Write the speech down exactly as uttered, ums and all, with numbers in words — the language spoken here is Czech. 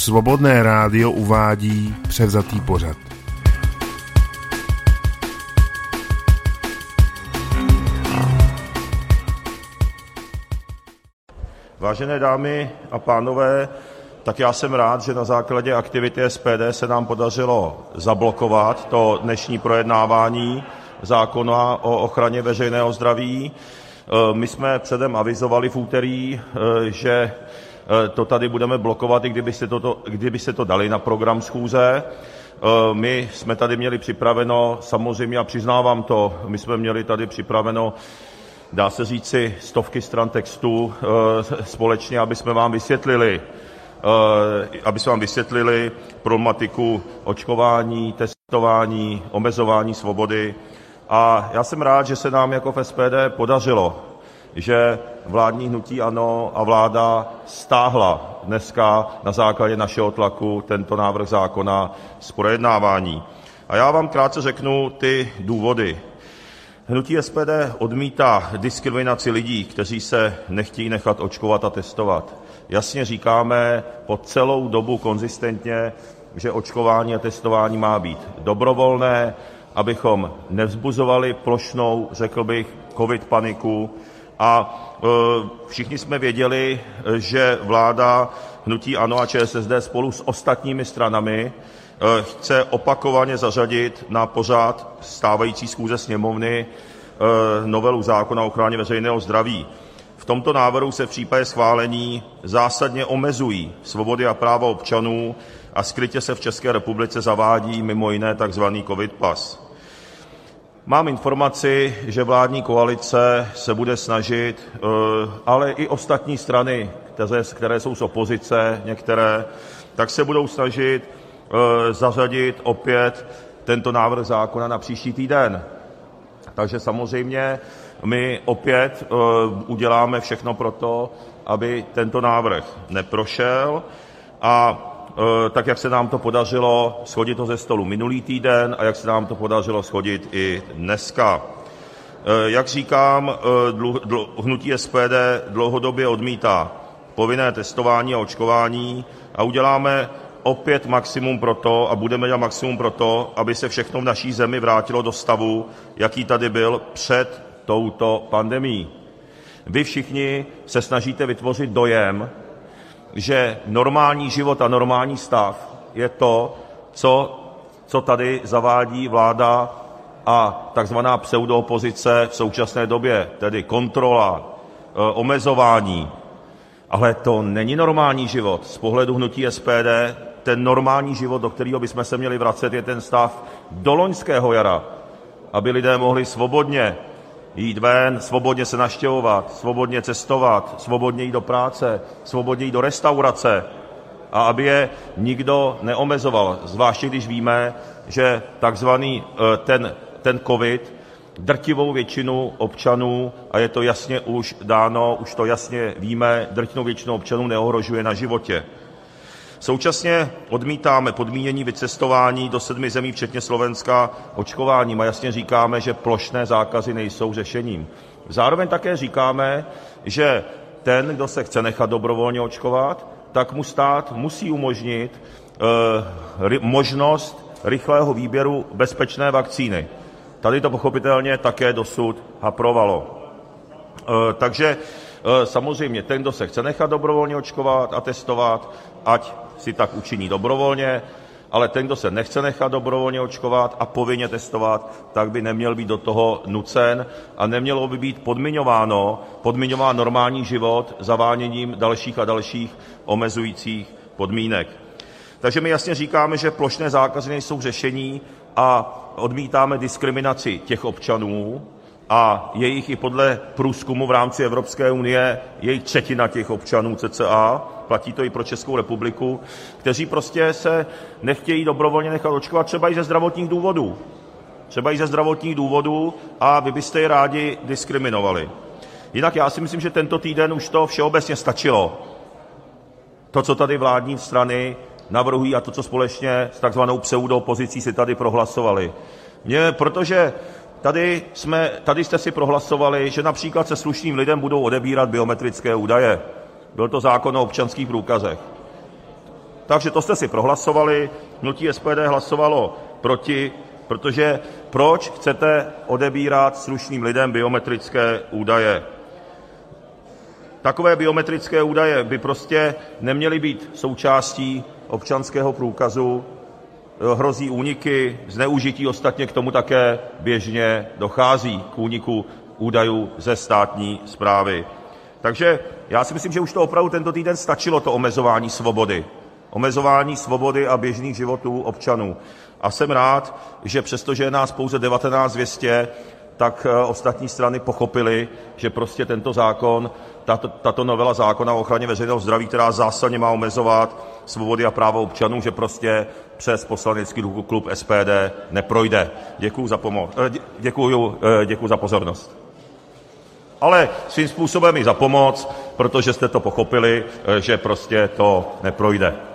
Svobodné rádio uvádí převzatý pořad. Vážené dámy a pánové, tak já jsem rád, že na základě aktivity S P D se nám podařilo zablokovat to dnešní projednávání zákona o ochraně veřejného zdraví. My jsme předem avizovali v úterý, že to tady budeme blokovat, i kdybyste to, kdybyste to dali na program schůze. My jsme tady měli připraveno, samozřejmě a přiznávám to, my jsme měli tady připraveno, dá se říci, stovky stran textu společně, aby jsme vám vysvětlili, aby jsme vám vysvětlili problematiku očkování, testování, omezování svobody. A já jsem rád, že se nám jako v S P D podařilo, že vládní hnutí ANO a vláda stáhla dneska na základě našeho tlaku tento návrh zákona z projednávání. A já vám krátce řeknu ty důvody. Hnutí S P D odmítá diskriminaci lidí, kteří se nechtějí nechat očkovat a testovat. Jasně říkáme po celou dobu konzistentně, že očkování a testování má být dobrovolné, abychom nevzbuzovali plošnou, řekl bych, covid paniku. A e, všichni jsme věděli, že vláda hnutí ANO a Č S S D spolu s ostatními stranami e, chce opakovaně zařadit na pořad stávající schůze sněmovny e, novelu zákona o ochraně veřejného zdraví. V tomto návrhu se v případě schválení zásadně omezují svobody a práva občanů a skrytě se v České republice zavádí mimo jiné takzvaný covid pas. Mám informaci, že vládní koalice se bude snažit, ale i ostatní strany, které, které jsou z opozice, některé, tak se budou snažit zařadit opět tento návrh zákona na příští týden. Takže samozřejmě my opět uděláme všechno pro to, aby tento návrh neprošel, a tak, jak se nám to podařilo shodit to ze stolu minulý týden a jak se nám to podařilo shodit i dneska. Jak říkám, hnutí S P D dlouhodobě odmítá povinné testování a očkování a uděláme opět maximum pro to a budeme dělat maximum pro to, aby se všechno v naší zemi vrátilo do stavu, jaký tady byl před touto pandemií. Vy všichni se snažíte vytvořit dojem, že normální život a normální stav je to, co, co tady zavádí vláda a takzvaná pseudoopozice v současné době, tedy kontrola, omezování. Ale to není normální život. Z pohledu hnutí S P D ten normální život, do kterého bychom se měli vracet, je ten stav do loňského jara, aby lidé mohli svobodně jít ven, svobodně se navštěvovat, svobodně cestovat, svobodně jít do práce, svobodně jít do restaurace a aby je nikdo neomezoval, zvláště když víme, že takzvaný ten, ten covid drtivou většinu občanů, a je to jasně už dáno, už to jasně víme, drtivou většinu občanů neohrožuje na životě. Současně odmítáme podmínění vycestování do sedmi zemí, včetně Slovenska, očkováním a jasně říkáme, že plošné zákazy nejsou řešením. Zároveň také říkáme, že ten, kdo se chce nechat dobrovolně očkovat, tak mu stát musí umožnit e, možnost rychlého výběru bezpečné vakcíny. Tady to pochopitelně také dosud haprovalo. E, takže e, samozřejmě ten, kdo se chce nechat dobrovolně očkovat a testovat, ať si tak učiní dobrovolně, ale ten, kdo se nechce nechat dobrovolně očkovat a povinně testovat, tak by neměl být do toho nucen a nemělo by být podmiňováno, podmiňován normální život zaváděním dalších a dalších omezujících podmínek. Takže my jasně říkáme, že plošné zákazy nejsou řešení a odmítáme diskriminaci těch občanů, a jejich i podle průzkumu v rámci Evropské unie, jejich třetina těch občanů cca, platí to i pro Českou republiku, kteří prostě se nechtějí dobrovolně nechat očkovat třeba i ze zdravotních důvodů. Třeba i ze zdravotních důvodů a vy byste je rádi diskriminovali. Jinak já si myslím, že tento týden už to všeobecně stačilo. To, co tady vládní strany navrhují a to, co společně s takzvanou pseudoopozicí si tady prohlasovali. Mě, protože Tady, jsme, tady jste si prohlasovali, že například se slušným lidem budou odebírat biometrické údaje. Byl to zákon o občanských průkazech. Takže to jste si prohlasovali, hnutí S P D hlasovalo proti, protože proč chcete odebírat slušným lidem biometrické údaje? Takové biometrické údaje by prostě neměly být součástí občanského průkazu, hrozí úniky, zneužití, ostatně k tomu také běžně dochází, k úniku údajů ze státní správy. Takže já si myslím, že už to opravdu tento týden stačilo, to omezování svobody. Omezování svobody a běžných životů občanů. A jsem rád, že přestože je nás pouze devatenáct dvě stě, tak ostatní strany pochopily, že prostě tento zákon, tato, tato novela zákona o ochraně veřejného zdraví, která zásadně má omezovat svobody a práva občanů, že prostě přes poslanecký klub S P D neprojde. Děkuju za pomoc. Děkuju, děkuju za pozornost. Ale svým způsobem i za pomoc, protože jste to pochopili, že prostě to neprojde.